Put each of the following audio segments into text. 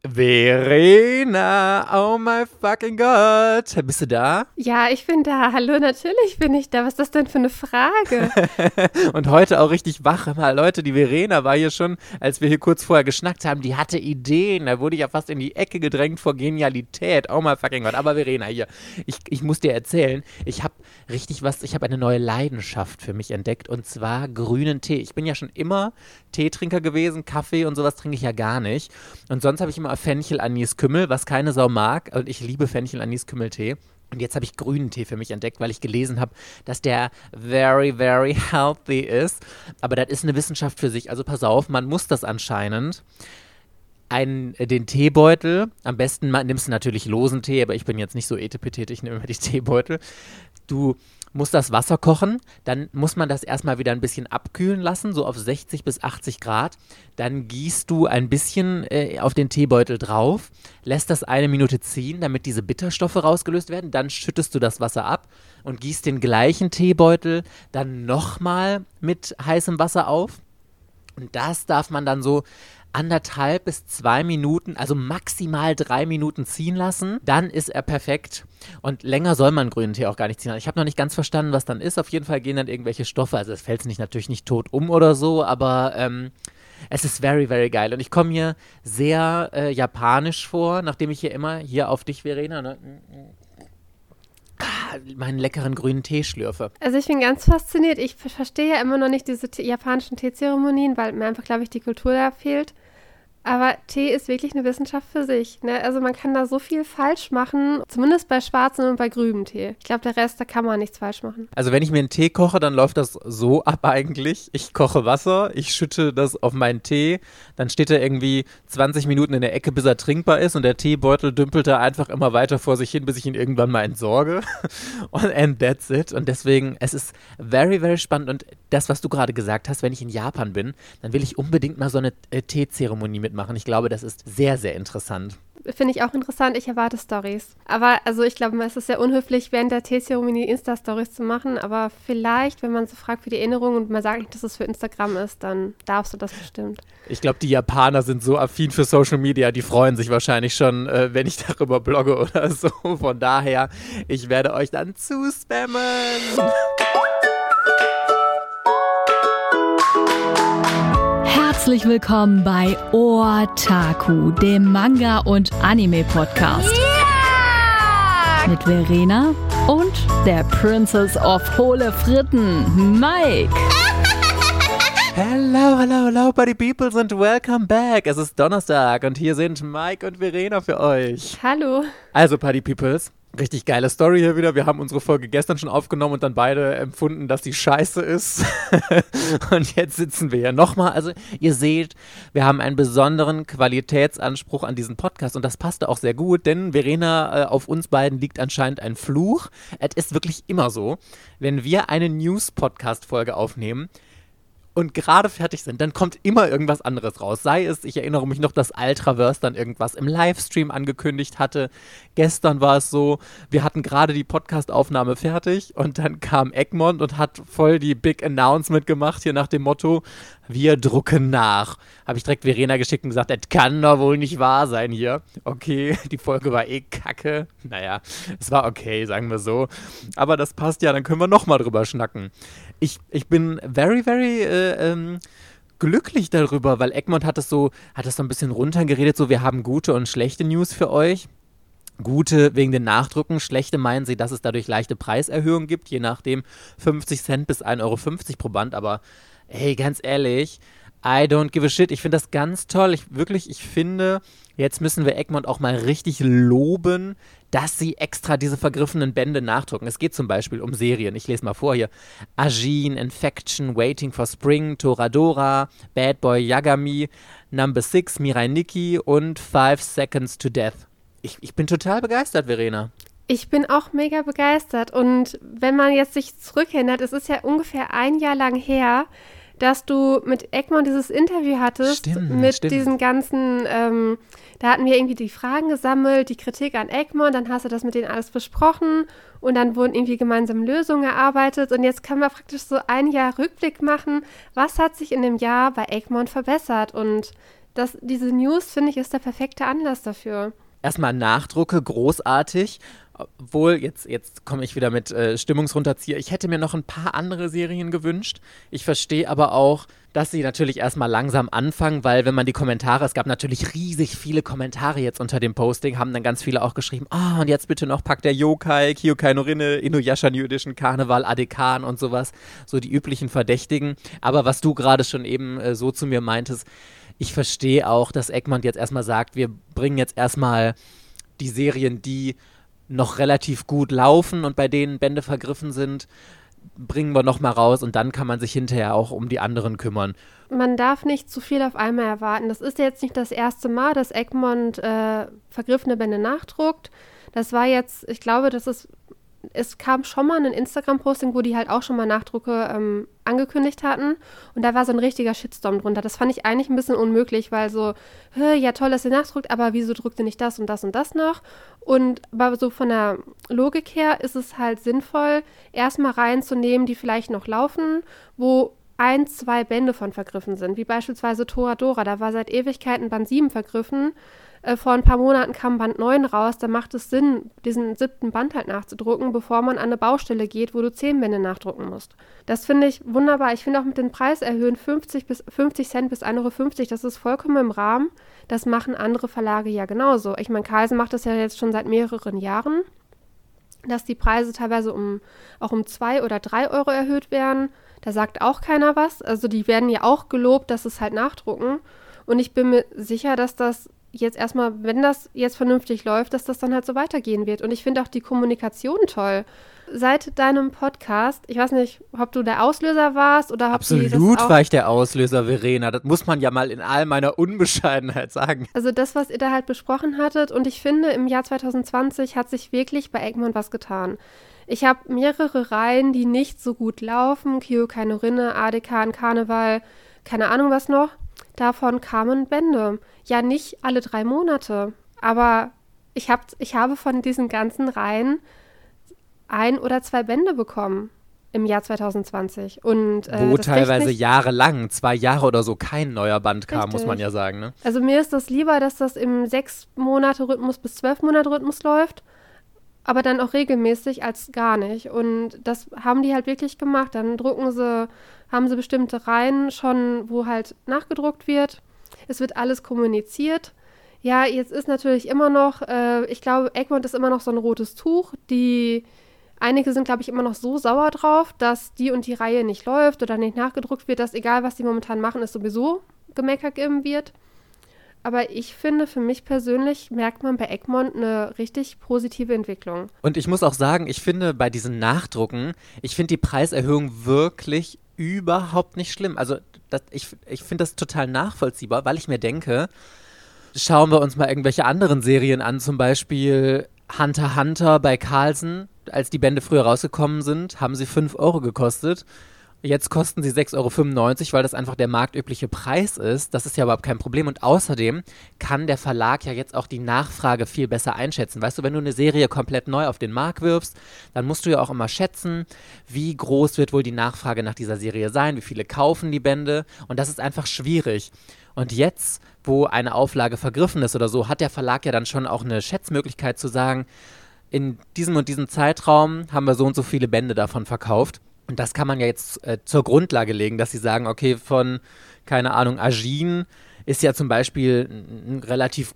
Verena, oh my fucking God. Bist du da? Ja, ich bin da. Hallo, natürlich bin ich da. Was ist das denn für eine Frage? Und heute auch richtig wach. Mal, Leute, die Verena war hier schon, als wir hier kurz vorher geschnackt haben, die hatte Ideen. Da wurde ich ja fast in die Ecke gedrängt vor Genialität. Oh my fucking God. Aber Verena, hier, ich muss dir erzählen, ich habe eine neue Leidenschaft für mich entdeckt und zwar grünen Tee. Ich bin ja schon immer Teetrinker gewesen, Kaffee und sowas trinke ich ja gar nicht. Und sonst habe ich immer Fenchel, Anis, Kümmel, was keine Sau mag. Und ich liebe Fenchel, Anis, Kümmel-Tee. Und jetzt habe ich grünen Tee für mich entdeckt, weil ich gelesen habe, dass der very, very healthy ist. Aber das ist eine Wissenschaft für sich. Also pass auf, man muss das anscheinend. Den Teebeutel, am besten nimmst du natürlich losen Tee, aber ich bin jetzt nicht so etepetete, ich nehme immer die Teebeutel. Du musst das Wasser kochen, dann muss man das erstmal wieder ein bisschen abkühlen lassen, so auf 60 bis 80 Grad. Dann gießt du ein bisschen auf den Teebeutel drauf, lässt das 1 Minute ziehen, damit diese Bitterstoffe rausgelöst werden. Dann schüttest du das Wasser ab und gießt den gleichen Teebeutel dann nochmal mit heißem Wasser auf. Und das darf man dann so 1,5 bis 2 Minuten, also maximal 3 Minuten ziehen lassen. Dann ist er perfekt. Und länger soll man grünen Tee auch gar nicht ziehen. Ich habe noch nicht ganz verstanden, was dann ist. Auf jeden Fall gehen dann irgendwelche Stoffe. Also es fällt natürlich nicht tot um oder so, aber es ist very, very geil. Und ich komme hier sehr japanisch vor, nachdem ich hier immer, hier auf dich, Verena, ne, meinen leckeren grünen Tee schlürfe. Also ich bin ganz fasziniert. Ich verstehe ja immer noch nicht diese japanischen Teezeremonien, weil mir einfach, glaube ich, die Kultur da fehlt. Aber Tee ist wirklich eine Wissenschaft für sich, ne? Also man kann da so viel falsch machen, zumindest bei schwarzen und bei grünem Tee. Ich glaube, der Rest, da kann man nichts falsch machen. Also wenn ich mir einen Tee koche, dann läuft das so ab eigentlich. Ich koche Wasser, ich schütte das auf meinen Tee, dann steht er irgendwie 20 Minuten in der Ecke, bis er trinkbar ist und der Teebeutel dümpelt da einfach immer weiter vor sich hin, bis ich ihn irgendwann mal entsorge. And that's it. Und deswegen, es ist very, very spannend. Und das, was du gerade gesagt hast, wenn ich in Japan bin, dann will ich unbedingt mal so eine Teezeremonie mitmachen. Ich glaube, das ist sehr, sehr interessant. Finde ich auch interessant. Ich erwarte Stories. Aber also ich glaube, es ist sehr unhöflich, während der Teezeremonie Insta-Stories zu machen. Aber vielleicht, wenn man so fragt für die Erinnerung und man sagt nicht, dass es für Instagram ist, dann darfst du das bestimmt. Ich glaube, die Japaner sind so affin für Social Media, die freuen sich wahrscheinlich schon, wenn ich darüber blogge oder so. Von daher, ich werde euch dann zuspammen. Herzlich willkommen bei Otaku, dem Manga- und Anime-Podcast. Yeah! Mit Verena und der Princess of Hohle Fritten, Mike. Hello, hello, hello, Buddy Peoples and welcome back. Es ist Donnerstag und hier sind Mike und Verena für euch. Hallo. Also, Buddy Peoples, richtig geile Story hier wieder. Wir haben unsere Folge gestern schon aufgenommen und dann beide empfunden, dass die scheiße ist. Und jetzt sitzen wir hier nochmal. Also ihr seht, wir haben einen besonderen Qualitätsanspruch an diesen Podcast und das passte auch sehr gut, denn Verena, auf uns beiden liegt anscheinend ein Fluch. Es ist wirklich immer so, wenn wir eine News-Podcast-Folge aufnehmen, und gerade fertig sind, dann kommt immer irgendwas anderes raus. Sei es, ich erinnere mich noch, dass Ultraverse dann irgendwas im Livestream angekündigt hatte. Gestern war es so, wir hatten gerade die Podcast-Aufnahme fertig und dann kam Egmont und hat voll die Big Announcement gemacht, hier nach dem Motto, wir drucken nach. Habe ich direkt Verena geschickt und gesagt, das kann doch wohl nicht wahr sein hier. Okay, die Folge war eh kacke. Naja, es war okay, sagen wir so. Aber das passt ja, dann können wir nochmal drüber schnacken. Ich bin very, very glücklich darüber, weil Egmont hat es so ein bisschen runtergeredet, so wir haben gute und schlechte News für euch. Gute wegen den Nachdrucken, schlechte meinen sie, dass es dadurch leichte Preiserhöhungen gibt, je nachdem 50 Cent bis 1,50 Euro pro Band, aber hey, ganz ehrlich, I don't give a shit. Ich finde das ganz toll. Ich finde, jetzt müssen wir Egmont auch mal richtig loben, dass sie extra diese vergriffenen Bände nachdrucken. Es geht zum Beispiel um Serien. Ich lese mal vor hier. Ajin, Infection, Waiting for Spring, Toradora, Bad Boy Yagami, Number 6, Mirai Nikki und 5 Seconds to Death. Ich bin total begeistert, Verena. Ich bin auch mega begeistert. Und wenn man jetzt sich zurückerinnert, es ist ja ungefähr 1 Jahr lang her, dass du mit Egmont dieses Interview hattest, mit diesen ganzen, da hatten wir irgendwie die Fragen gesammelt, die Kritik an Egmont, dann hast du das mit denen alles besprochen und dann wurden irgendwie gemeinsam Lösungen erarbeitet und jetzt können wir praktisch so 1 Jahr Rückblick machen, was hat sich in dem Jahr bei Egmont verbessert und diese News, finde ich, ist der perfekte Anlass dafür. Erstmal Nachdrucke, großartig. Obwohl, jetzt komme ich wieder mit Stimmungsrunterzieher. Ich hätte mir noch ein paar andere Serien gewünscht. Ich verstehe aber auch, dass sie natürlich erstmal langsam anfangen, weil wenn man die Kommentare, es gab natürlich riesig viele Kommentare jetzt unter dem Posting, haben dann ganz viele auch geschrieben, und jetzt bitte noch packt der Yokai, Kyokai no Rinne, Inuyasha New Edition, Karneval, Adekan und sowas, so die üblichen Verdächtigen. Aber was du gerade schon eben so zu mir meintest, ich verstehe auch, dass Egmont jetzt erstmal sagt, wir bringen jetzt erstmal die Serien, die noch relativ gut laufen und bei denen Bände vergriffen sind, bringen wir nochmal raus und dann kann man sich hinterher auch um die anderen kümmern. Man darf nicht zu viel auf einmal erwarten. Das ist jetzt nicht das erste Mal, dass Egmont vergriffene Bände nachdruckt. Das war jetzt, ich glaube, es kam schon mal ein Instagram-Posting, wo die halt auch schon mal Nachdrucke angekündigt hatten und da war so ein richtiger Shitstorm drunter. Das fand ich eigentlich ein bisschen unmöglich, weil so, ja toll, dass ihr nachdruckt, aber wieso drückt ihr nicht das und das und das noch? Aber so von der Logik her ist es halt sinnvoll, erstmal reinzunehmen, die vielleicht noch laufen, wo 1, 2 Bände von vergriffen sind, wie beispielsweise Toradora, da war seit Ewigkeiten Band 7 vergriffen. Vor ein paar Monaten kam Band 9 raus, da macht es Sinn, diesen 7. Band halt nachzudrucken, bevor man an eine Baustelle geht, wo du 10 Bände nachdrucken musst. Das finde ich wunderbar. Ich finde auch mit den Preiserhöhen 50 Cent bis 1,50 Euro, das ist vollkommen im Rahmen. Das machen andere Verlage ja genauso. Ich meine, Carlsen macht das ja jetzt schon seit mehreren Jahren, dass die Preise teilweise auch um 2 oder 3 Euro erhöht werden. Da sagt auch keiner was. Also die werden ja auch gelobt, dass es halt nachdrucken. Und ich bin mir sicher, dass das jetzt erstmal, wenn das jetzt vernünftig läuft, dass das dann halt so weitergehen wird. Und ich finde auch die Kommunikation toll. Seit deinem Podcast, ich weiß nicht, ob du der Auslöser warst oder ob Absolut war ich der Auslöser, Verena. Das muss man ja mal in all meiner Unbescheidenheit sagen. Also das, was ihr da halt besprochen hattet. Und ich finde, im Jahr 2020 hat sich wirklich bei Egmont was getan. Ich habe mehrere Reihen, die nicht so gut laufen. Kyokai no Rinne, Adekan, Karneval, keine Ahnung was noch. Davon kamen Bände. Ja, nicht alle 3 Monate, aber ich habe von diesen ganzen Reihen 1 oder 2 Bände bekommen im Jahr 2020. Und, wo teilweise jahrelang, 2 Jahre oder so, kein neuer Band kam, richtig, muss man ja sagen. Ne? Also mir ist das lieber, dass das im 6-Monate-Rhythmus bis 12-Monate-Rhythmus läuft, aber dann auch regelmäßig als gar nicht. Und das haben die halt wirklich gemacht. Dann haben sie bestimmte Reihen schon, wo halt nachgedruckt wird. Es wird alles kommuniziert. Ja, jetzt ist natürlich immer noch, ich glaube, Egmont ist immer noch so ein rotes Tuch. Einige sind, glaube ich, immer noch so sauer drauf, dass die und die Reihe nicht läuft oder nicht nachgedruckt wird, dass egal, was die momentan machen, es sowieso gemeckert geben wird. Aber ich finde, für mich persönlich merkt man bei Egmont eine richtig positive Entwicklung. Und ich muss auch sagen, ich finde bei diesen Nachdrucken, ich finde die Preiserhöhung wirklich überhaupt nicht schlimm. Also ich finde das total nachvollziehbar, weil ich mir denke, schauen wir uns mal irgendwelche anderen Serien an, zum Beispiel Hunter x Hunter bei Carlsen. Als die Bände früher rausgekommen sind, haben sie 5 Euro gekostet. Jetzt kosten sie 6,95 Euro, weil das einfach der marktübliche Preis ist. Das ist ja überhaupt kein Problem. Und außerdem kann der Verlag ja jetzt auch die Nachfrage viel besser einschätzen. Weißt du, wenn du eine Serie komplett neu auf den Markt wirfst, dann musst du ja auch immer schätzen, wie groß wird wohl die Nachfrage nach dieser Serie sein, wie viele kaufen die Bände. Und das ist einfach schwierig. Und jetzt, wo eine Auflage vergriffen ist oder so, hat der Verlag ja dann schon auch eine Schätzmöglichkeit zu sagen, in diesem und diesem Zeitraum haben wir so und so viele Bände davon verkauft. Und das kann man ja jetzt zur Grundlage legen, dass sie sagen, okay, von, keine Ahnung, Ajin ist ja zum Beispiel ein relativ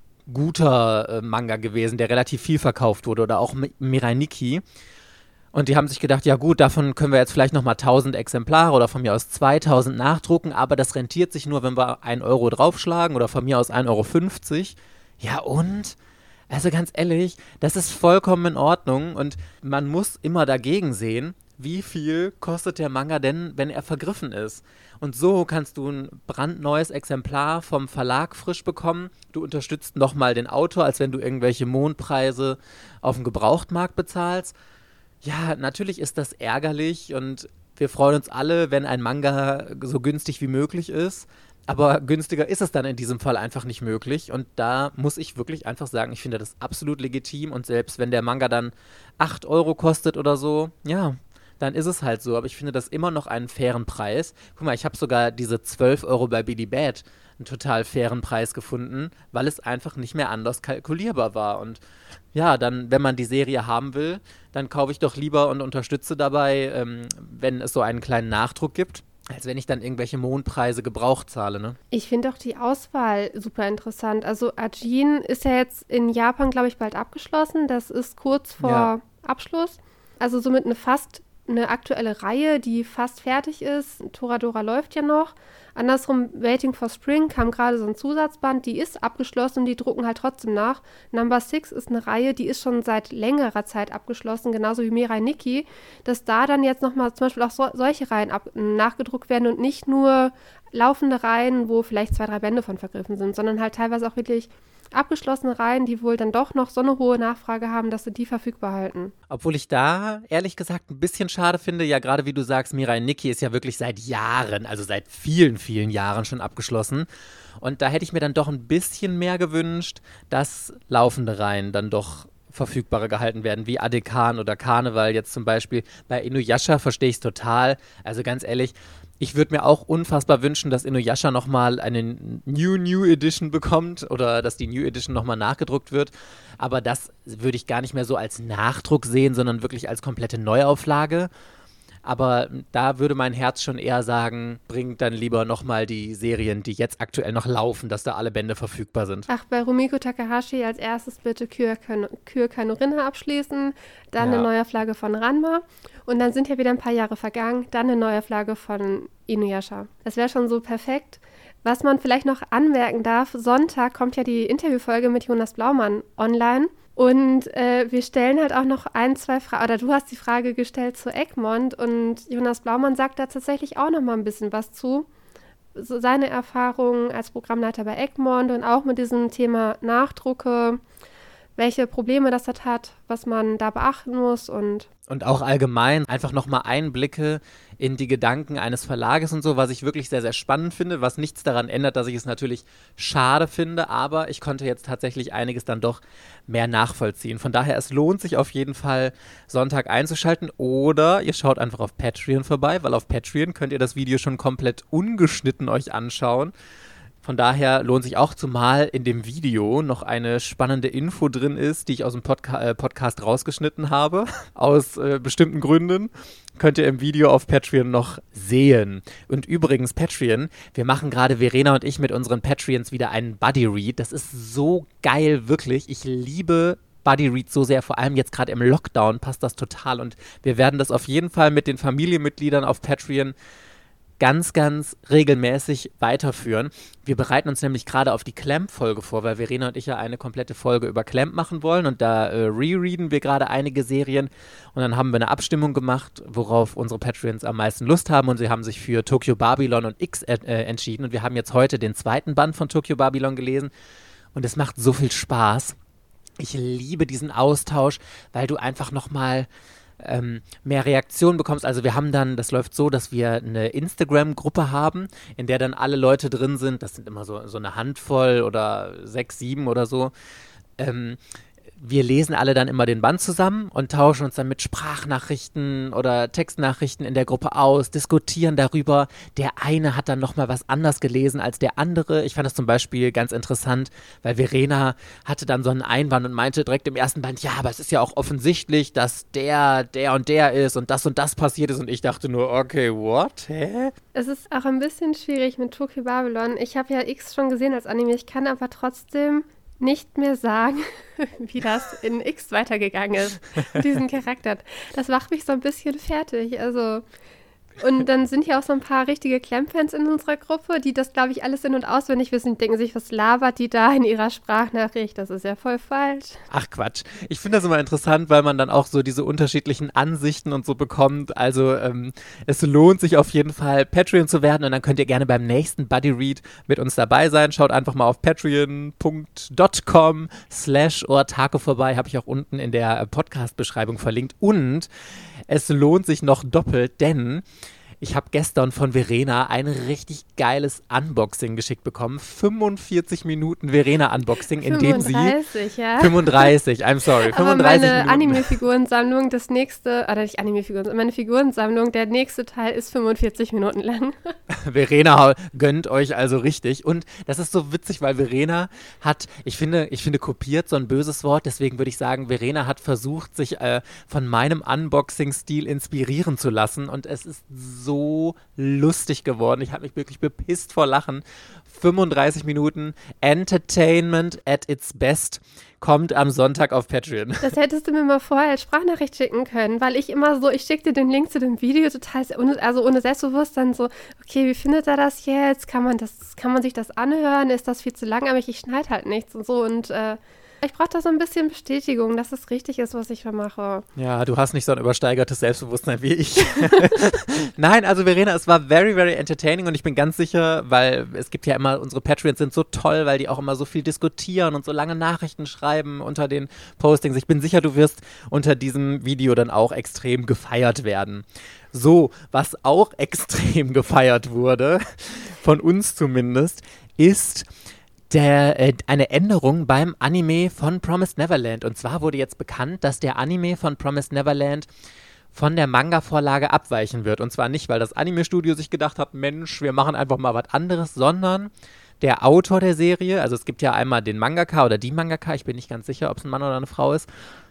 guter Manga gewesen, der relativ viel verkauft wurde, oder auch Mirai Nikki. Und die haben sich gedacht, ja gut, davon können wir jetzt vielleicht nochmal 1000 Exemplare oder von mir aus 2000 nachdrucken, aber das rentiert sich nur, wenn wir 1 Euro draufschlagen oder von mir aus 1,50 Euro. Ja und? Also ganz ehrlich, das ist vollkommen in Ordnung und man muss immer dagegen sehen, wie viel kostet der Manga denn, wenn er vergriffen ist. Und so kannst du ein brandneues Exemplar vom Verlag frisch bekommen. Du unterstützt nochmal den Autor, als wenn du irgendwelche Mondpreise auf dem Gebrauchtmarkt bezahlst. Ja, natürlich ist das ärgerlich und wir freuen uns alle, wenn ein Manga so günstig wie möglich ist. Aber günstiger ist es dann in diesem Fall einfach nicht möglich. Und da muss ich wirklich einfach sagen, ich finde das absolut legitim. Und selbst wenn der Manga dann 8 Euro kostet oder so, ja, dann ist es halt so. Aber ich finde das immer noch einen fairen Preis. Guck mal, ich habe sogar diese 12 Euro bei Billy Bad einen total fairen Preis gefunden, weil es einfach nicht mehr anders kalkulierbar war. Und ja, dann, wenn man die Serie haben will, dann kaufe ich doch lieber und unterstütze dabei, wenn es so einen kleinen Nachdruck gibt, als wenn ich dann irgendwelche Mondpreise gebraucht zahle, ne? Ich finde auch die Auswahl super interessant. Also Ajin ist ja jetzt in Japan, glaube ich, bald abgeschlossen. Das ist kurz vor Abschluss. Also somit eine aktuelle Reihe, die fast fertig ist. Toradora läuft ja noch. Andersrum, Waiting for Spring kam gerade so ein Zusatzband, die ist abgeschlossen und die drucken halt trotzdem nach. Number 6 ist eine Reihe, die ist schon seit längerer Zeit abgeschlossen, genauso wie Mirai Nikki, dass da dann jetzt nochmal zum Beispiel auch solche Reihen nachgedruckt werden und nicht nur laufende Reihen, wo vielleicht 2, 3 Bände von vergriffen sind, sondern halt teilweise auch wirklich abgeschlossene Reihen, die wohl dann doch noch so eine hohe Nachfrage haben, dass sie die verfügbar halten. Obwohl ich da, ehrlich gesagt, ein bisschen schade finde, ja gerade wie du sagst, Mirai Nikki ist ja wirklich seit Jahren, also seit vielen, vielen Jahren schon abgeschlossen. Und da hätte ich mir dann doch ein bisschen mehr gewünscht, dass laufende Reihen dann doch verfügbarer gehalten werden, wie Adekan oder Karneval jetzt zum Beispiel. Bei Inuyasha verstehe ich es total, also ganz ehrlich, ich würde mir auch unfassbar wünschen, dass Inuyasha nochmal eine New Edition bekommt oder dass die New Edition nochmal nachgedruckt wird. Aber das würde ich gar nicht mehr so als Nachdruck sehen, sondern wirklich als komplette Neuauflage. Aber da würde mein Herz schon eher sagen, bringt dann lieber nochmal die Serien, die jetzt aktuell noch laufen, dass da alle Bände verfügbar sind. Ach, bei Rumiko Takahashi als erstes bitte Kyokai no Rinne abschließen, dann eine Neuauflage von Ranma und dann sind ja wieder ein paar Jahre vergangen, dann eine Neuauflage von Inuyasha. Das wäre schon so perfekt. Was man vielleicht noch anmerken darf, Sonntag kommt ja die Interviewfolge mit Jonas Blaumann online. Und wir stellen halt auch noch 1, 2 Fragen, oder du hast die Frage gestellt zu Egmont und Jonas Blaumann sagt da tatsächlich auch noch mal ein bisschen was zu. So seine Erfahrungen als Programmleiter bei Egmont und auch mit diesem Thema Nachdrucke, welche Probleme das hat, was man da beachten muss und auch allgemein einfach nochmal Einblicke in die Gedanken eines Verlages und so, was ich wirklich sehr, sehr spannend finde, was nichts daran ändert, dass ich es natürlich schade finde, aber ich konnte jetzt tatsächlich einiges dann doch mehr nachvollziehen. Von daher, es lohnt sich auf jeden Fall, Sonntag einzuschalten oder ihr schaut einfach auf Patreon vorbei, weil auf Patreon könnt ihr das Video schon komplett ungeschnitten euch anschauen. Von daher lohnt sich auch, zumal in dem Video noch eine spannende Info drin ist, die ich aus dem Podcast rausgeschnitten habe, aus bestimmten Gründen. Könnt ihr im Video auf Patreon noch sehen. Und übrigens, Patreon, wir machen gerade, Verena und ich, mit unseren Patreons wieder einen Buddy Read. Das ist so geil, wirklich. Ich liebe Buddy Read so sehr, vor allem jetzt gerade im Lockdown passt das total. Und wir werden das auf jeden Fall mit den Familienmitgliedern auf Patreon ganz, ganz regelmäßig weiterführen. Wir bereiten uns nämlich gerade auf die Clamp-Folge vor, weil Verena und ich ja eine komplette Folge über Clamp machen wollen und da rereaden wir gerade einige Serien und dann haben wir eine Abstimmung gemacht, worauf unsere Patreons am meisten Lust haben und sie haben sich für Tokyo Babylon und X entschieden und wir haben jetzt heute den 2. Band von Tokyo Babylon gelesen und es macht so viel Spaß. Ich liebe diesen Austausch, weil du einfach nochmal mehr Reaktionen bekommst. Also wir haben dann, das läuft so, dass wir eine Instagram-Gruppe haben, in der dann alle Leute drin sind. Das sind immer so eine Handvoll oder 6, 7 oder so. Wir lesen alle dann immer den Band zusammen und tauschen uns dann mit Sprachnachrichten oder Textnachrichten in der Gruppe aus, diskutieren darüber. Der eine hat dann nochmal was anders gelesen als der andere. Ich fand das zum Beispiel ganz interessant, weil Verena hatte dann so einen Einwand und meinte direkt im ersten Band, ja, aber es ist ja auch offensichtlich, dass der und der ist und das passiert ist. Und ich dachte nur, okay, what? Hä? Es ist auch ein bisschen schwierig mit Tokyo Babylon. Ich habe ja X schon gesehen als Anime, ich kann aber trotzdem nicht mehr sagen, wie das in X weitergegangen ist, diesen Charakter. Das macht mich so ein bisschen fertig, also und dann sind hier auch so ein paar richtige Clamp-Fans in unserer Gruppe, die das, glaube ich, alles in- und auswendig wissen. Die denken sich, was labert die da in ihrer Sprachnachricht? Das ist ja voll falsch. Ach Quatsch. Ich finde das immer interessant, weil man dann auch so diese unterschiedlichen Ansichten und so bekommt. Also es lohnt sich auf jeden Fall, Patreon zu werden und dann könnt ihr gerne beim nächsten Buddy Read mit uns dabei sein. Schaut einfach mal auf patreon.com/otaku vorbei. Habe ich auch unten in der Podcast-Beschreibung verlinkt. Und es lohnt sich noch doppelt, denn Ich habe gestern von Verena ein richtig geiles Unboxing geschickt bekommen. 45 Minuten Verena-Unboxing, in dem sie... 35, ja. 35, I'm sorry. 35 Aber meine Minuten. Anime-Figurensammlung, das nächste, oder nicht Anime-Figuren, meine Figurensammlung, der nächste Teil ist 45 Minuten lang. Verena gönnt euch also richtig. Und das ist so witzig, weil Verena hat, ich finde kopiert so ein böses Wort, deswegen würde ich sagen, Verena hat versucht, sich von meinem Unboxing-Stil inspirieren zu lassen. Und es ist so lustig geworden. Ich habe mich wirklich bepisst vor Lachen. 35 Minuten Entertainment at its best kommt am Sonntag auf Patreon. Das hättest du mir mal vorher als Sprachnachricht schicken können, weil ich immer so, ich schicke dir den Link zu dem Video total, also ohne Selbstbewusstsein so, okay, wie findet er das jetzt? Kann man sich das anhören? Ist das viel zu langatmig? Ich schneide halt nichts und so und ich brauche da so ein bisschen Bestätigung, dass es richtig ist, was ich da mache. Ja, du hast nicht so ein übersteigertes Selbstbewusstsein wie ich. Nein, also Verena, es war very, very entertaining und ich bin ganz sicher, weil es gibt ja immer, unsere Patreons sind so toll, weil die auch immer so viel diskutieren und so lange Nachrichten schreiben unter den Postings. Ich bin sicher, du wirst unter diesem Video dann auch extrem gefeiert werden. So, was auch extrem gefeiert wurde, von uns zumindest, ist eine Änderung beim Anime von Promised Neverland. Und zwar wurde jetzt bekannt, dass der Anime von Promised Neverland von der Manga-Vorlage abweichen wird. Und zwar nicht, weil das Anime-Studio sich gedacht hat, Mensch, wir machen einfach mal was anderes, sondern der Autor der Serie, also es gibt ja einmal den Mangaka oder die Mangaka, ich bin nicht ganz sicher, ob es ein Mann oder eine Frau ist,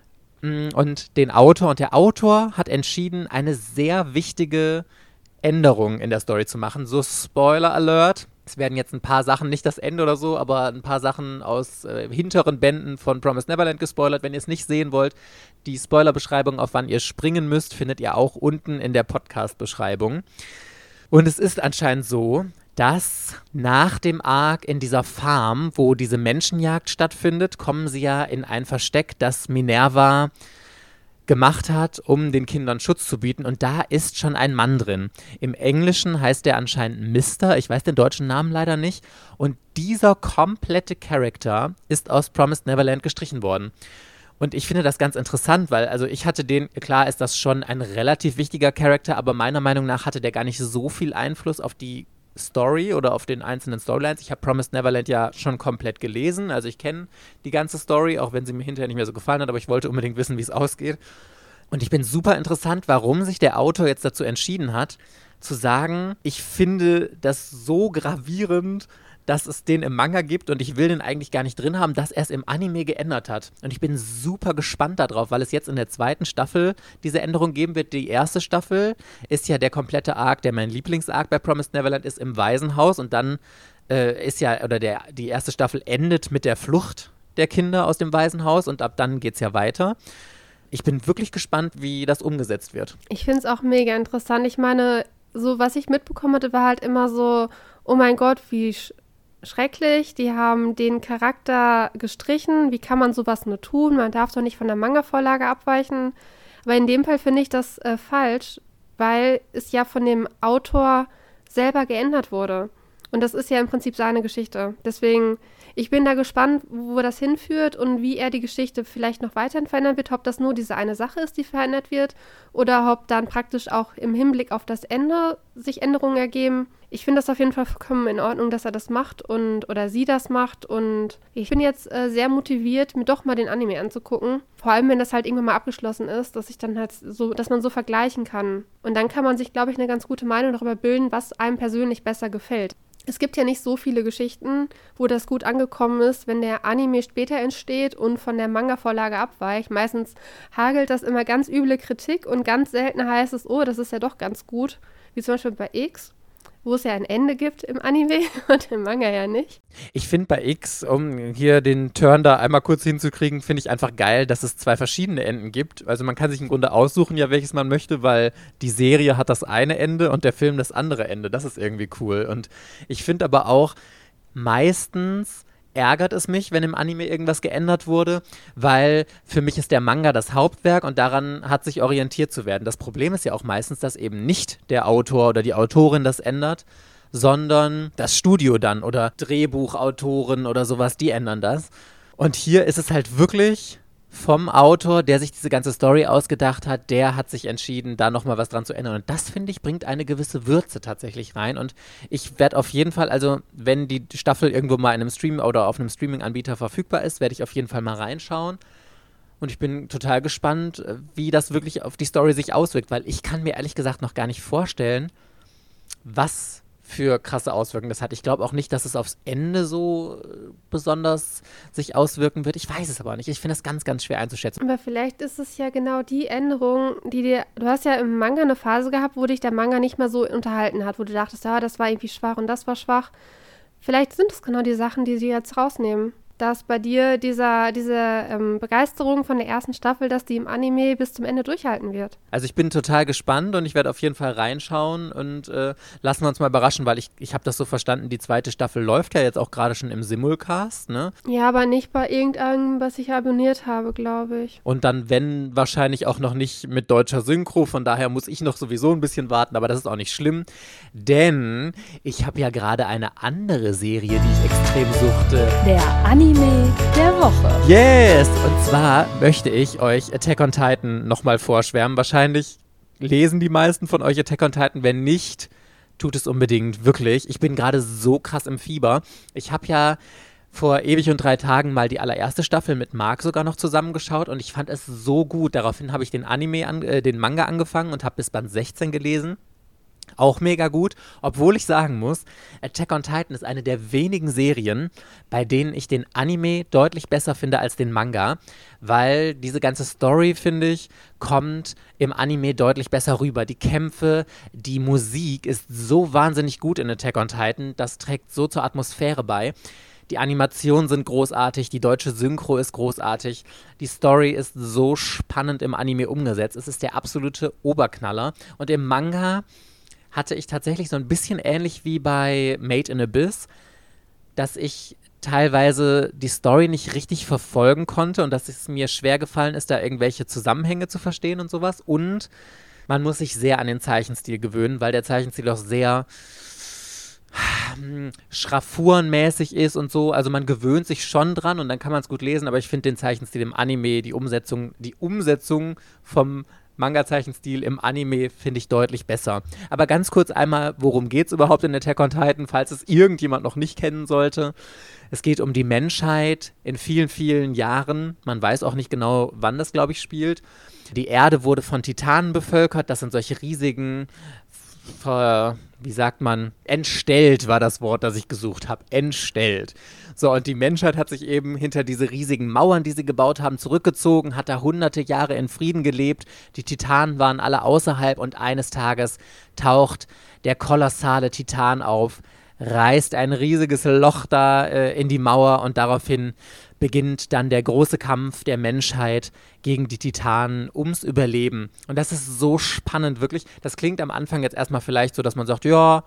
und den Autor. Und der Autor hat entschieden, eine sehr wichtige Änderung in der Story zu machen. So, Spoiler Alert. Es werden jetzt ein paar Sachen, nicht das Ende oder so, aber ein paar Sachen aus hinteren Bänden von Promised Neverland gespoilert. Wenn ihr es nicht sehen wollt, die Spoilerbeschreibung, auf wann ihr springen müsst, findet ihr auch unten in der Podcast-Beschreibung. Und es ist anscheinend so, dass nach dem Arc in dieser Farm, wo diese Menschenjagd stattfindet, kommen sie ja in ein Versteck, das Minerva gemacht hat, um den Kindern Schutz zu bieten. Und da ist schon ein Mann drin. Im Englischen heißt der anscheinend Mr. Ich weiß den deutschen Namen leider nicht. Und dieser komplette Charakter ist aus Promised Neverland gestrichen worden. Und ich finde das ganz interessant, weil, also ich hatte klar ist das schon ein relativ wichtiger Charakter, aber meiner Meinung nach hatte der gar nicht so viel Einfluss auf die Story oder auf den einzelnen Storylines. Ich habe Promised Neverland ja schon komplett gelesen, also ich kenne die ganze Story, auch wenn sie mir hinterher nicht mehr so gefallen hat, aber ich wollte unbedingt wissen, wie es ausgeht. Und ich bin super interessant, warum sich der Autor jetzt dazu entschieden hat, zu sagen, ich finde das so gravierend, dass es den im Manga gibt und ich will den eigentlich gar nicht drin haben, dass er es im Anime geändert hat. Und ich bin super gespannt darauf, weil es jetzt in der zweiten Staffel diese Änderung geben wird. Die erste Staffel ist ja der komplette Arc, der mein Lieblingsarc bei Promised Neverland ist, im Waisenhaus. Und dann die erste Staffel endet mit der Flucht der Kinder aus dem Waisenhaus und ab dann geht's ja weiter. Ich bin wirklich gespannt, wie das umgesetzt wird. Ich finde es auch mega interessant. Ich meine, so was ich mitbekommen hatte, war halt immer so, oh mein Gott, wie schrecklich, die haben den Charakter gestrichen, wie kann man sowas nur tun, man darf doch nicht von der Manga-Vorlage abweichen, aber in dem Fall finde ich das falsch, weil es ja von dem Autor selber geändert wurde und das ist ja im Prinzip seine Geschichte, deswegen, ich bin da gespannt, wo das hinführt und wie er die Geschichte vielleicht noch weiterhin verändern wird, ob das nur diese eine Sache ist, die verändert wird oder ob dann praktisch auch im Hinblick auf das Ende sich Änderungen ergeben. Ich finde das auf jeden Fall vollkommen in Ordnung, dass er das macht oder sie das macht und ich bin jetzt sehr motiviert, mir doch mal den Anime anzugucken. Vor allem, wenn das halt irgendwann mal abgeschlossen ist, dass ich dann halt so, dass man so vergleichen kann. Und dann kann man sich, glaube ich, eine ganz gute Meinung darüber bilden, was einem persönlich besser gefällt. Es gibt ja nicht so viele Geschichten, wo das gut angekommen ist, wenn der Anime später entsteht und von der Manga-Vorlage abweicht. Meistens hagelt das immer ganz üble Kritik und ganz selten heißt es, oh, das ist ja doch ganz gut. Wie zum Beispiel bei X, wo es ja ein Ende gibt im Anime und im Manga ja nicht. Ich finde bei X, um hier den Turn da einmal kurz hinzukriegen, finde ich einfach geil, dass es 2 verschiedene Enden gibt. Also man kann sich im Grunde aussuchen, ja, welches man möchte, weil die Serie hat das eine Ende und der Film das andere Ende. Das ist irgendwie cool. Und ich finde aber auch, meistens ärgert es mich, wenn im Anime irgendwas geändert wurde, weil für mich ist der Manga das Hauptwerk und daran hat sich orientiert zu werden. Das Problem ist ja auch meistens, dass eben nicht der Autor oder die Autorin das ändert, sondern das Studio dann oder Drehbuchautoren oder sowas, die ändern das. Und hier ist es halt wirklich vom Autor, der sich diese ganze Story ausgedacht hat, der hat sich entschieden, da nochmal was dran zu ändern. Und das, finde ich, bringt eine gewisse Würze tatsächlich rein. Und ich werde auf jeden Fall, also wenn die Staffel irgendwo mal in einem Stream oder auf einem Streaming-Anbieter verfügbar ist, werde ich auf jeden Fall mal reinschauen. Und ich bin total gespannt, wie das wirklich auf die Story sich auswirkt, weil ich kann mir ehrlich gesagt noch gar nicht vorstellen, was für krasse Auswirkungen das hat. Ich glaube auch nicht, dass es aufs Ende so besonders sich auswirken wird. Ich weiß es aber nicht. Ich finde es ganz, ganz schwer einzuschätzen. Aber vielleicht ist es ja genau die Änderung, du hast ja im Manga eine Phase gehabt, wo dich der Manga nicht mehr so unterhalten hat, wo du dachtest, ja, das war irgendwie schwach und das war schwach. Vielleicht sind es genau die Sachen, die sie jetzt rausnehmen. Dass bei dir diese Begeisterung von der ersten Staffel, dass die im Anime bis zum Ende durchhalten wird. Also ich bin total gespannt und ich werde auf jeden Fall reinschauen und lassen wir uns mal überraschen, weil ich habe das so verstanden, die zweite Staffel läuft ja jetzt auch gerade schon im Simulcast, ne? Ja, aber nicht bei irgendeinem, was ich abonniert habe, glaube ich. Und dann, wenn, wahrscheinlich auch noch nicht mit deutscher Synchro, von daher muss ich noch sowieso ein bisschen warten, aber das ist auch nicht schlimm, denn ich habe ja gerade eine andere Serie, die ich extrem suchte. Der Anime der Woche. Yes! Und zwar möchte ich euch Attack on Titan nochmal vorschwärmen. Wahrscheinlich lesen die meisten von euch Attack on Titan. Wenn nicht, tut es unbedingt, wirklich. Ich bin gerade so krass im Fieber. Ich habe ja vor ewig und 3 Tagen mal die allererste Staffel mit Marc sogar noch zusammengeschaut und ich fand es so gut. Daraufhin habe ich den Manga angefangen und habe bis Band 16 gelesen. Auch mega gut, obwohl ich sagen muss, Attack on Titan ist eine der wenigen Serien, bei denen ich den Anime deutlich besser finde als den Manga, weil diese ganze Story, finde ich, kommt im Anime deutlich besser rüber. Die Kämpfe, die Musik ist so wahnsinnig gut in Attack on Titan, das trägt so zur Atmosphäre bei. Die Animationen sind großartig, die deutsche Synchro ist großartig, die Story ist so spannend im Anime umgesetzt. Es ist der absolute Oberknaller und im Manga hatte ich tatsächlich so ein bisschen ähnlich wie bei Made in Abyss, dass ich teilweise die Story nicht richtig verfolgen konnte und dass es mir schwer gefallen ist, da irgendwelche Zusammenhänge zu verstehen und sowas. Und man muss sich sehr an den Zeichenstil gewöhnen, weil der Zeichenstil auch sehr schraffurenmäßig ist und so. Also man gewöhnt sich schon dran und dann kann man es gut lesen, aber ich finde den Zeichenstil im Anime, die Umsetzung vom Manga-Zeichenstil im Anime finde ich deutlich besser. Aber ganz kurz einmal, worum geht es überhaupt in Attack on Titan, falls es irgendjemand noch nicht kennen sollte. Es geht um die Menschheit in vielen, vielen Jahren. Man weiß auch nicht genau, wann das, glaube ich, spielt. Die Erde wurde von Titanen bevölkert. Das sind solche riesigen, wie sagt man, entstellt war das Wort, das ich gesucht habe. Entstellt. So, und die Menschheit hat sich eben hinter diese riesigen Mauern, die sie gebaut haben, zurückgezogen, hat da hunderte Jahre in Frieden gelebt. Die Titanen waren alle außerhalb und eines Tages taucht der kolossale Titan auf, reißt ein riesiges Loch da in die Mauer und daraufhin beginnt dann der große Kampf der Menschheit gegen die Titanen ums Überleben. Und das ist so spannend, wirklich. Das klingt am Anfang jetzt erstmal vielleicht so, dass man sagt, ja,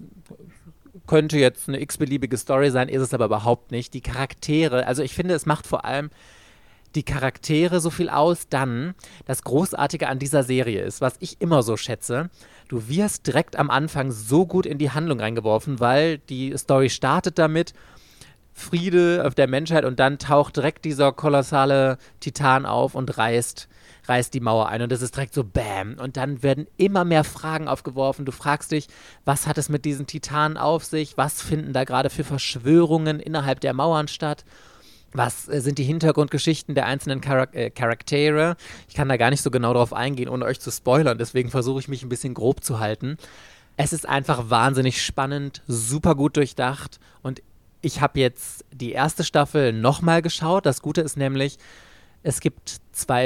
könnte jetzt eine x-beliebige Story sein, ist es aber überhaupt nicht. Die Charaktere, also ich finde, es macht vor allem die Charaktere so viel aus, dann das Großartige an dieser Serie ist, was ich immer so schätze, du wirst direkt am Anfang so gut in die Handlung reingeworfen, weil die Story startet damit, Friede auf der Menschheit und dann taucht direkt dieser kolossale Titan auf und reißt die Mauer ein und das ist direkt so BAM und dann werden immer mehr Fragen aufgeworfen. Du fragst dich, was hat es mit diesen Titanen auf sich? Was finden da gerade für Verschwörungen innerhalb der Mauern statt? Was sind die Hintergrundgeschichten der einzelnen Charaktere? Ich kann da gar nicht so genau drauf eingehen, ohne euch zu spoilern, deswegen versuche ich mich ein bisschen grob zu halten. Es ist einfach wahnsinnig spannend, super gut durchdacht und ich habe jetzt die erste Staffel nochmal geschaut. Das Gute ist nämlich, es gibt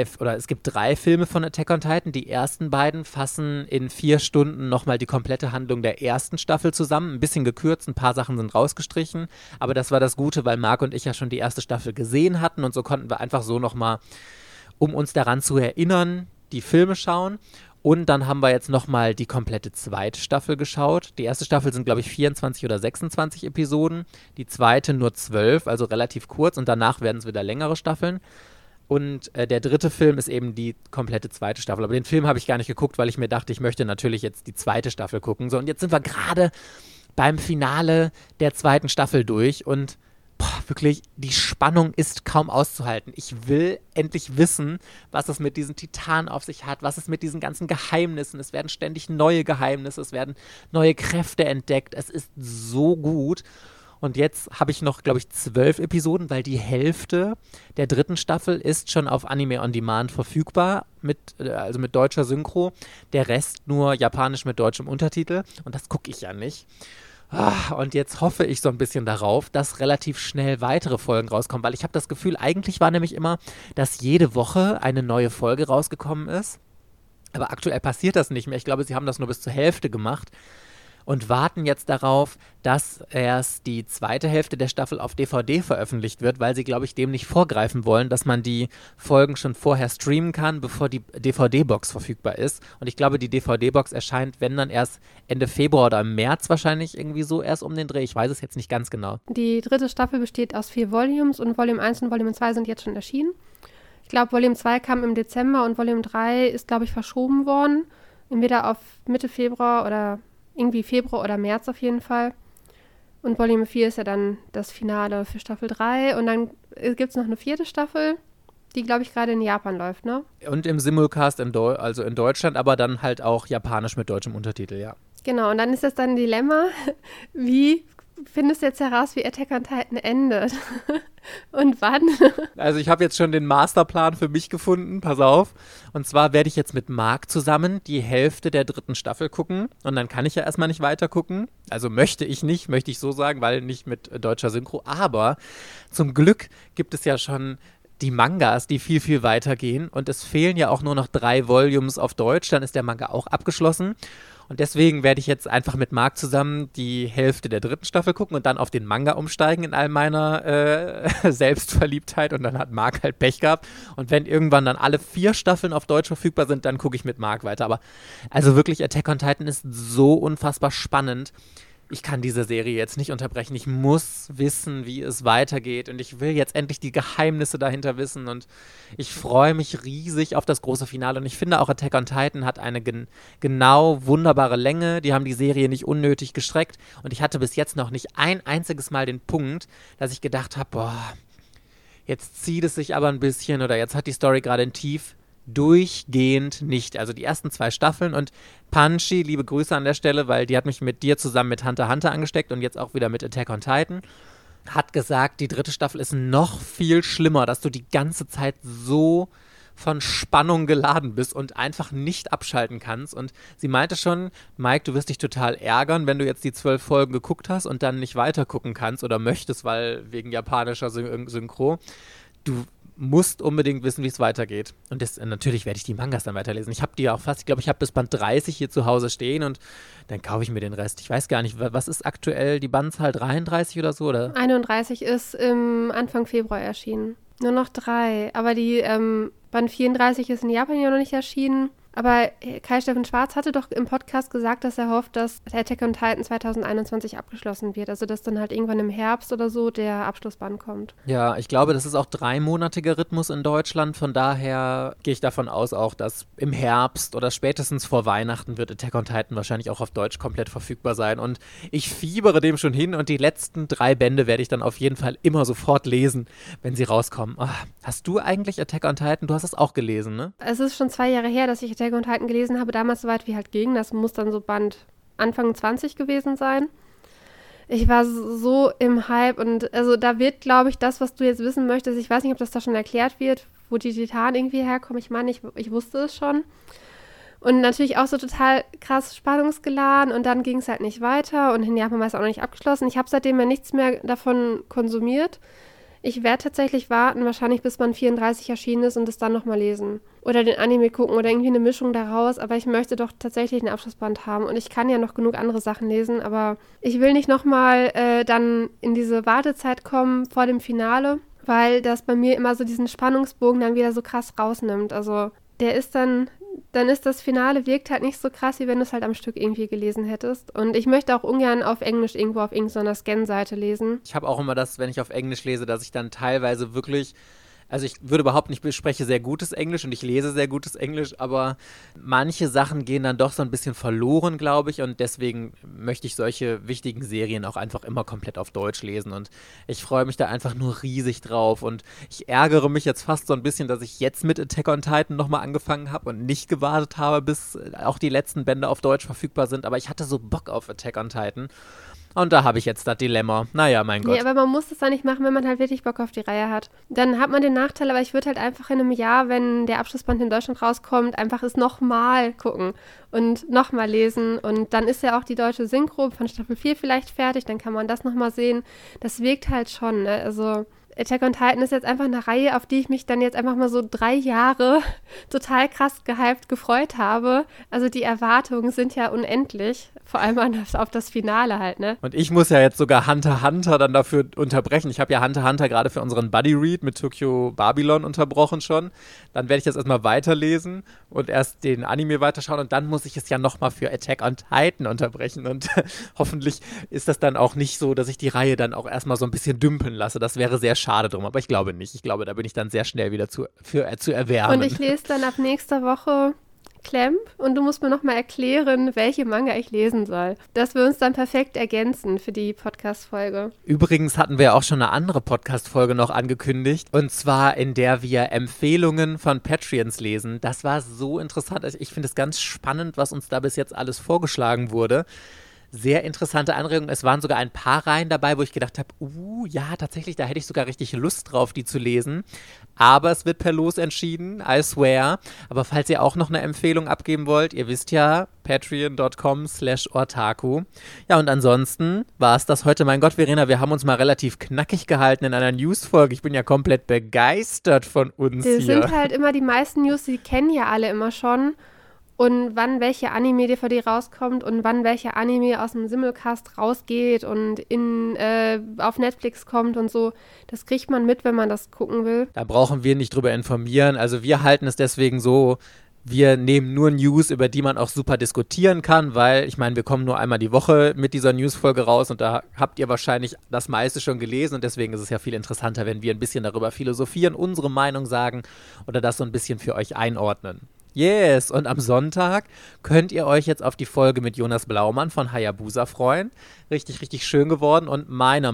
3 Filme von Attack on Titan. Die ersten beiden fassen in 4 Stunden nochmal die komplette Handlung der ersten Staffel zusammen. Ein bisschen gekürzt, ein paar Sachen sind rausgestrichen. Aber das war das Gute, weil Marc und ich ja schon die erste Staffel gesehen hatten. Und so konnten wir einfach so nochmal, um uns daran zu erinnern, die Filme schauen. Und dann haben wir jetzt nochmal die komplette zweite Staffel geschaut. Die erste Staffel sind, glaube ich, 24 oder 26 Episoden. Die zweite nur 12, also relativ kurz. Und danach werden es wieder längere Staffeln. Und der dritte Film ist eben die komplette zweite Staffel. Aber den Film habe ich gar nicht geguckt, weil ich mir dachte, ich möchte natürlich jetzt die zweite Staffel gucken. So, und jetzt sind wir gerade beim Finale der zweiten Staffel durch. Und wirklich, die Spannung ist kaum auszuhalten. Ich will endlich wissen, was es mit diesen Titanen auf sich hat, was es mit diesen ganzen Geheimnissen. Es werden ständig neue Geheimnisse, es werden neue Kräfte entdeckt. Es ist so gut. Und jetzt habe ich noch, glaube ich, 12 Episoden, weil die Hälfte der 3. Staffel ist schon auf Anime On Demand verfügbar, also mit deutscher Synchro. Der Rest nur japanisch mit deutschem Untertitel. Und das gucke ich ja nicht. Und jetzt hoffe ich so ein bisschen darauf, dass relativ schnell weitere Folgen rauskommen, weil ich habe das Gefühl, eigentlich war nämlich immer, dass jede Woche eine neue Folge rausgekommen ist. Aber aktuell passiert das nicht mehr. Ich glaube, sie haben das nur bis zur Hälfte gemacht und warten jetzt darauf, dass erst die zweite Hälfte der Staffel auf DVD veröffentlicht wird, weil sie, glaube ich, dem nicht vorgreifen wollen, dass man die Folgen schon vorher streamen kann, bevor die DVD-Box verfügbar ist. Und ich glaube, die DVD-Box erscheint, wenn dann erst Ende Februar oder im März wahrscheinlich irgendwie so erst um den Dreh. Ich weiß es jetzt nicht ganz genau. Die 3. Staffel besteht aus 4 Volumes und Volume 1 und Volume 2 sind jetzt schon erschienen. Ich glaube, Volume 2 kam im Dezember und Volume 3 ist, glaube ich, verschoben worden. Entweder auf Mitte Februar oder irgendwie Februar oder März auf jeden Fall. Und Volume 4 ist ja dann das Finale für Staffel 3. Und dann gibt es noch eine 4. Staffel, die, glaube ich, gerade in Japan läuft, ne? Und im Simulcast also in Deutschland, aber dann halt auch japanisch mit deutschem Untertitel, ja. Genau, und dann ist das dann ein Dilemma, wie findest du jetzt heraus, wie Attack on Titan endet? Und wann? Also ich habe jetzt schon den Masterplan für mich gefunden, pass auf. Und zwar werde ich jetzt mit Marc zusammen die Hälfte der 3. Staffel gucken. Und dann kann ich ja erstmal nicht weiter gucken. Also möchte ich so sagen, weil nicht mit deutscher Synchro. Aber zum Glück gibt es ja schon die Mangas, die viel, viel weiter gehen. Und es fehlen ja auch nur noch 3 Volumes auf Deutsch. Dann ist der Manga auch abgeschlossen. Und deswegen werde ich jetzt einfach mit Marc zusammen die Hälfte der 3. Staffel gucken und dann auf den Manga umsteigen in all meiner Selbstverliebtheit. Und dann hat Marc halt Pech gehabt. Und wenn irgendwann dann alle 4 Staffeln auf Deutsch verfügbar sind, dann gucke ich mit Marc weiter. Aber also wirklich, Attack on Titan ist so unfassbar spannend. Ich kann diese Serie jetzt nicht unterbrechen. Ich muss wissen, wie es weitergeht. Und ich will jetzt endlich die Geheimnisse dahinter wissen. Und ich freue mich riesig auf das große Finale. Und ich finde auch, Attack on Titan hat eine genau wunderbare Länge. Die haben die Serie nicht unnötig gestreckt. Und ich hatte bis jetzt noch nicht ein einziges Mal den Punkt, dass ich gedacht habe, boah, jetzt zieht es sich aber ein bisschen oder jetzt hat die Story gerade ein Tief. Durchgehend nicht. Also die ersten 2 Staffeln und Punchy, liebe Grüße an der Stelle, weil die hat mich mit dir zusammen mit Hunter x Hunter angesteckt und jetzt auch wieder mit Attack on Titan, hat gesagt, die 3. Staffel ist noch viel schlimmer, dass du die ganze Zeit so von Spannung geladen bist und einfach nicht abschalten kannst. Und sie meinte schon, Mike, du wirst dich total ärgern, wenn du jetzt die 12 Folgen geguckt hast und dann nicht weiter gucken kannst oder möchtest, weil wegen japanischer Synchro. Du musst unbedingt wissen, wie es weitergeht. Und natürlich werde ich die Mangas dann weiterlesen. Ich habe die ja auch fast, ich glaube, ich habe bis Band 30 hier zu Hause stehen und dann kaufe ich mir den Rest. Ich weiß gar nicht, was ist aktuell die Bandzahl, 33 oder so? Oder? 31 ist im Anfang Februar erschienen. Nur noch 3. Aber die Band 34 ist in Japan ja noch nicht erschienen. Aber Kai-Steffen Schwarz hatte doch im Podcast gesagt, dass er hofft, dass Attack on Titan 2021 abgeschlossen wird. Also, dass dann halt irgendwann im Herbst oder so der Abschlussband kommt. Ja, ich glaube, das ist auch 3-monatiger Rhythmus in Deutschland. Von daher gehe ich davon aus auch, dass im Herbst oder spätestens vor Weihnachten wird Attack on Titan wahrscheinlich auch auf Deutsch komplett verfügbar sein. Und ich fiebere dem schon hin und die letzten 3 Bände werde ich dann auf jeden Fall immer sofort lesen, wenn sie rauskommen. Oh, hast du eigentlich Attack on Titan? Du hast es auch gelesen, ne? Es ist schon 2 Jahre her, dass ich Attack on Titan gelesen habe, damals so weit wie halt ging. Das muss dann so Band Anfang 20 gewesen sein. Ich war so im Hype und also da wird, glaube ich, das, was du jetzt wissen möchtest, ich weiß nicht, ob das da schon erklärt wird, wo die Titanen irgendwie herkommen. Ich meine, ich wusste es schon. Und natürlich auch so total krass spannungsgeladen und dann ging es halt nicht weiter und in Japan war es auch noch nicht abgeschlossen. Ich habe seitdem ja nichts mehr davon konsumiert. Ich werde tatsächlich warten, wahrscheinlich bis Band 34 erschienen ist und es dann nochmal lesen. Oder den Anime gucken oder irgendwie eine Mischung daraus. Aber ich möchte doch tatsächlich einen Abschlussband haben. Und ich kann ja noch genug andere Sachen lesen. Aber ich will nicht nochmal dann in diese Wartezeit kommen vor dem Finale, weil das bei mir immer so diesen Spannungsbogen dann wieder so krass rausnimmt. Also der ist dann ist das Finale, wirkt halt nicht so krass, wie wenn du es halt am Stück irgendwie gelesen hättest. Und ich möchte auch ungern auf Englisch irgendwo auf irgendeiner Scan-Seite lesen. Ich habe auch immer das, wenn ich auf Englisch lese, dass ich dann teilweise wirklich Also ich würde behaupten, ich spreche sehr gutes Englisch und ich lese sehr gutes Englisch, aber manche Sachen gehen dann doch so ein bisschen verloren, glaube ich, und deswegen möchte ich solche wichtigen Serien auch einfach immer komplett auf Deutsch lesen und ich freue mich da einfach nur riesig drauf und ich ärgere mich jetzt fast so ein bisschen, dass ich jetzt mit Attack on Titan nochmal angefangen habe und nicht gewartet habe, bis auch die letzten Bände auf Deutsch verfügbar sind, aber ich hatte so Bock auf Attack on Titan. Und da habe ich jetzt das Dilemma. Naja, mein Gott. Nee, aber man muss das dann nicht machen, wenn man halt wirklich Bock auf die Reihe hat. Dann hat man den Nachteil, aber ich würde halt einfach in einem Jahr, wenn der Abschlussband in Deutschland rauskommt, einfach es nochmal gucken und nochmal lesen. Und dann ist ja auch die deutsche Synchro von Staffel 4 vielleicht fertig, dann kann man das nochmal sehen. Das wirkt halt schon, ne? Also Attack on Titan ist jetzt einfach eine Reihe, auf die ich mich dann jetzt einfach mal so 3 Jahre total krass gehypt gefreut habe. Also die Erwartungen sind ja unendlich, vor allem auf das Finale halt, ne? Und ich muss ja jetzt sogar Hunter x Hunter dann dafür unterbrechen. Ich habe ja Hunter x Hunter gerade für unseren Buddy-Read mit Tokyo Babylon unterbrochen schon. Dann werde ich das erstmal weiterlesen und erst den Anime weiterschauen und dann muss ich es ja nochmal für Attack on Titan unterbrechen und hoffentlich ist das dann auch nicht so, dass ich die Reihe dann auch erstmal so ein bisschen dümpeln lasse. Das wäre sehr schade drum, aber ich glaube nicht. Ich glaube, da bin ich dann sehr schnell wieder zu erwärmen. Und ich lese dann ab nächster Woche Clamp und du musst mir nochmal erklären, welche Manga ich lesen soll. Dass wir uns dann perfekt ergänzen für die Podcast-Folge. Übrigens hatten wir auch schon eine andere Podcast-Folge noch angekündigt und zwar in der wir Empfehlungen von Patreons lesen. Das war so interessant. Also ich finde es ganz spannend, was uns da bis jetzt alles vorgeschlagen wurde. Sehr interessante Anregungen. Es waren sogar ein paar Reihen dabei, wo ich gedacht habe, ja, tatsächlich, da hätte ich sogar richtig Lust drauf, die zu lesen. Aber es wird per Los entschieden, I swear. Aber falls ihr auch noch eine Empfehlung abgeben wollt, ihr wisst ja, patreon.com/ortaku. Ja, und ansonsten war es das heute. Mein Gott, Verena, wir haben uns mal relativ knackig gehalten in einer News-Folge. Ich bin ja komplett begeistert von uns hier. Das sind halt immer die meisten News, die kennen ja alle immer schon. Und wann welche Anime-DVD rauskommt und wann welcher Anime aus dem Simulcast rausgeht und auf Netflix kommt und so, das kriegt man mit, wenn man das gucken will. Da brauchen wir nicht drüber informieren. Also wir halten es deswegen so, wir nehmen nur News, über die man auch super diskutieren kann, weil, ich meine, wir kommen nur einmal die Woche mit dieser News-Folge raus und da habt ihr wahrscheinlich das meiste schon gelesen und deswegen ist es ja viel interessanter, wenn wir ein bisschen darüber philosophieren, unsere Meinung sagen oder das so ein bisschen für euch einordnen. Yes, und am Sonntag könnt ihr euch jetzt auf die Folge mit Jonas Blaumann von Hayabusa freuen. Richtig, richtig schön geworden und meiner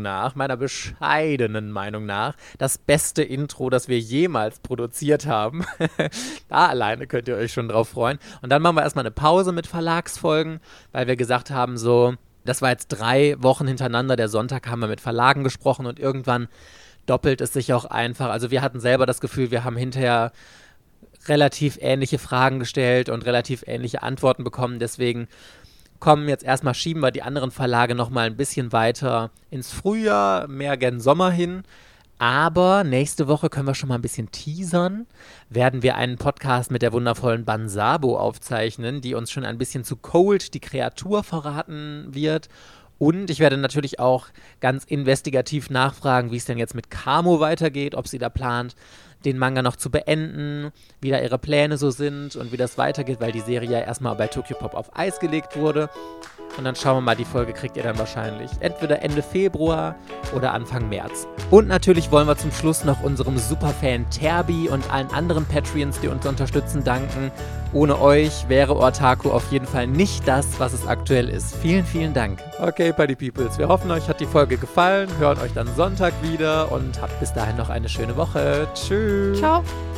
bescheidenen Meinung nach, das beste Intro, das wir jemals produziert haben. Da alleine könnt ihr euch schon drauf freuen. Und dann machen wir erstmal eine Pause mit Verlagsfolgen, weil wir gesagt haben, so, das war jetzt 3 Wochen hintereinander, der Sonntag haben wir mit Verlagen gesprochen und irgendwann doppelt es sich auch einfach. Also wir hatten selber das Gefühl, wir haben hinterher relativ ähnliche Fragen gestellt und relativ ähnliche Antworten bekommen. Deswegen schieben wir die anderen Verlage nochmal ein bisschen weiter ins Frühjahr, mehr gen Sommer hin. Aber nächste Woche können wir schon mal ein bisschen teasern. Werden wir einen Podcast mit der wundervollen Bansabo aufzeichnen, die uns schon ein bisschen zu Cold, die Kreatur, verraten wird. Und ich werde natürlich auch ganz investigativ nachfragen, wie es denn jetzt mit Kamo weitergeht, ob sie da plant, den Manga noch zu beenden, wie da ihre Pläne so sind und wie das weitergeht, weil die Serie ja erstmal bei Tokyopop auf Eis gelegt wurde. Und dann schauen wir mal, die Folge kriegt ihr dann wahrscheinlich entweder Ende Februar oder Anfang März. Und natürlich wollen wir zum Schluss noch unserem Superfan Terbi und allen anderen Patreons, die uns unterstützen, danken. Ohne euch wäre Ortaku auf jeden Fall nicht das, was es aktuell ist. Vielen, vielen Dank. Okay, Party Peoples, wir hoffen, euch hat die Folge gefallen, hören euch dann Sonntag wieder und habt bis dahin noch eine schöne Woche. Tschüss. Ciao.